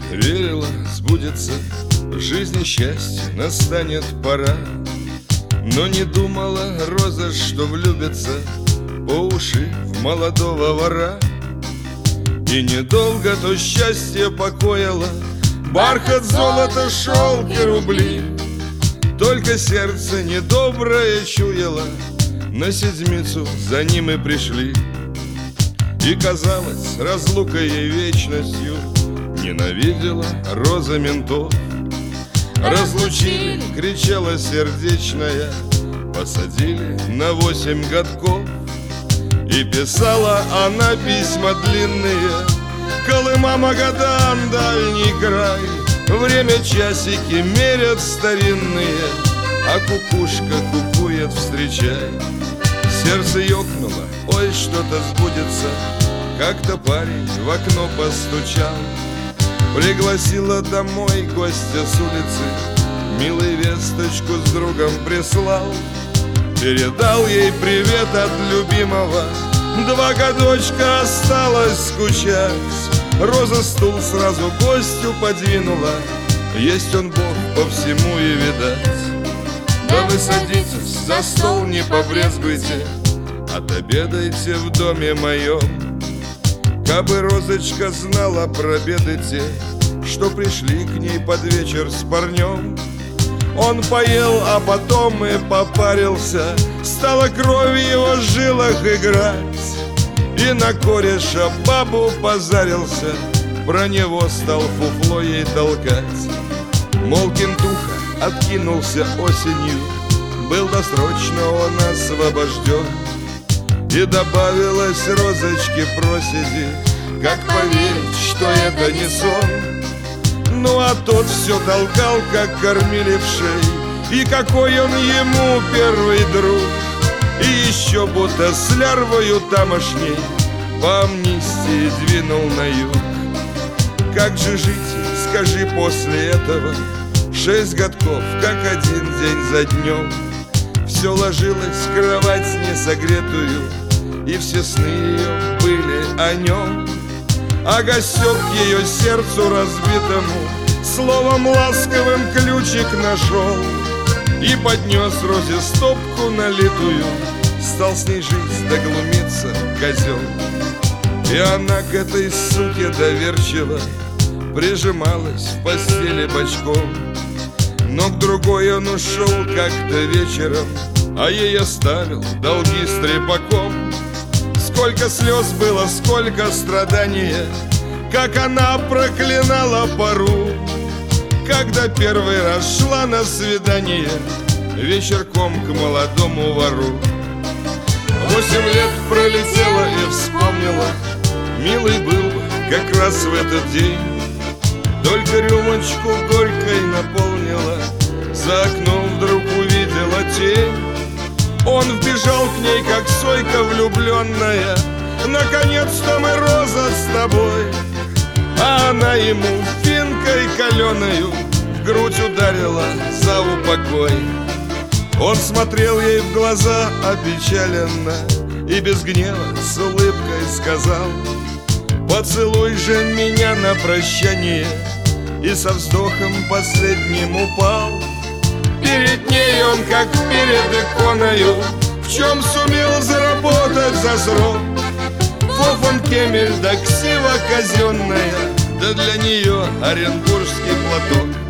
Верила, сбудется в жизни счастье, настанет пора. Но не думала роза, что влюбится по уши в молодого вора. И недолго то счастье покоило бархат, золото, шелк и рубли. Только сердце недоброе чуяло, на седмицу за ним и пришли. И казалось, разлука ей вечностью ненавидела роза ментов. Разлучили, кричала сердечная, посадили на 8 годков. И писала она письма длинные: Колыма, Магадан, дальний край. Время часики мерят старинные, а кукушка кукует, встречай. Сердце ёкнуло, ой, что-то сбудется. Как-то парень в окно постучал, пригласила домой гостя с улицы, милый весточку с другом прислал. Передал ей привет от любимого, 2 годочка осталось скучать. Роза стул сразу гостю подвинула, есть он Бог по всему и видать. Да вы садитесь, за стол не побрезгуйте, отобедайте в доме моем. Кабы розочка знала про беды те, что пришли к ней под вечер с парнем. Он поел, а потом и попарился, стала кровь в его жилах играть. И на кореша бабу позарился, про него стал фуфло ей толкать. Мол, кентуха откинулся осенью, был досрочно он освобожден. И добавилась розочке проседи, как поверить, что это не сон. Ну а тот все толкал, как кормили в шей, и какой он ему первый друг. И еще будто с лярвою тамошней по амнистии двинул на юг. Как же жить, скажи, после этого? 6 годков, как один день за днем. Все ложилось в кровать несогретую, и все сны ее были о нем. А гостек ее сердцу разбитому словом ласковым ключик нашел и поднес розе стопку налитую, стал с ней жить, доглумиться козел. И она к этой суке доверчиво прижималась в постели бочком. Но к другой он ушел как-то вечером, а ей оставил долги с трепаком. Сколько слез было, сколько страдания, как она проклинала пору, когда первый раз шла на свидание вечерком к молодому вору. 8 лет пролетело и вспомнила, милый был как раз в этот день. Только рюмочку горькой наполнила, за окном вдруг увидела тень. Он вбежал к ней, как сойка влюбленная: наконец-то мы, Роза, с тобой. А она ему финкой каленою в грудь ударила за упокой. Он смотрел ей в глаза опечаленно и без гнева с улыбкой сказал: поцелуй же меня на прощание. И со вздохом последним упал. Перед ней он, как перед иконою, в чем сумел заработать за срок. Фофан Кемель да ксива казенная, да для нее оренбургский платок.